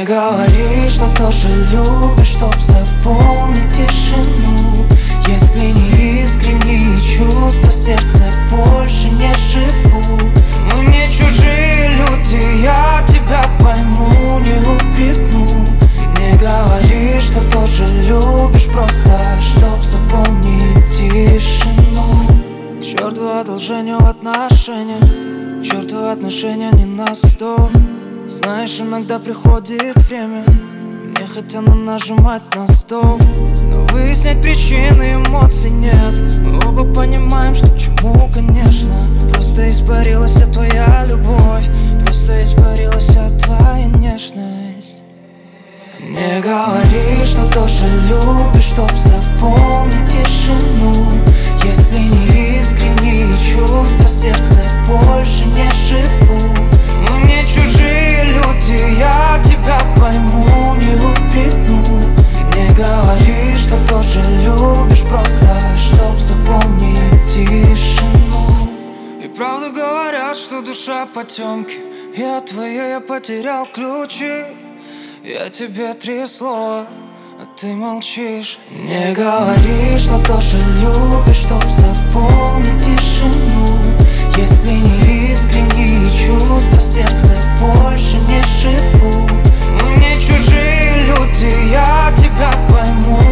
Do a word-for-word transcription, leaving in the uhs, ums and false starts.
говори, что тоже любишь, чтоб заполнить тишину. Если не искренние чувства в сердце больше не живут. Мы не чужие люди, я тебя пойму, не упрекну. Не говори, что тоже любишь, просто чтоб заполнить тишину. К черту одолжение в отношениях, к черту отношения не на сто. Знаешь, иногда приходит время, мне хотят нажимать на стол, но выяснять причины эмоций нет. Мы оба понимаем, что к чему, конечно. Просто испарилась твоя любовь, просто испарилась твоя нежность. Не говори, что тоже любишь, чтоб заполнить тишину. Если не искренние чувства в сердце больше не живут. Мы не чужие люди, я тебя пойму, не упрекну. Не говори, что тоже любишь, просто чтоб заполнить тишину. И правду говорят, что душа потемки. Я твоя, я потерял ключи. Я тебе три слова, а ты молчишь. Не говори, что тоже любишь, чтоб заполнить тишину. Если не искренние чувства в сердце больше не живут. Мы не чужие люди, я тебя пойму,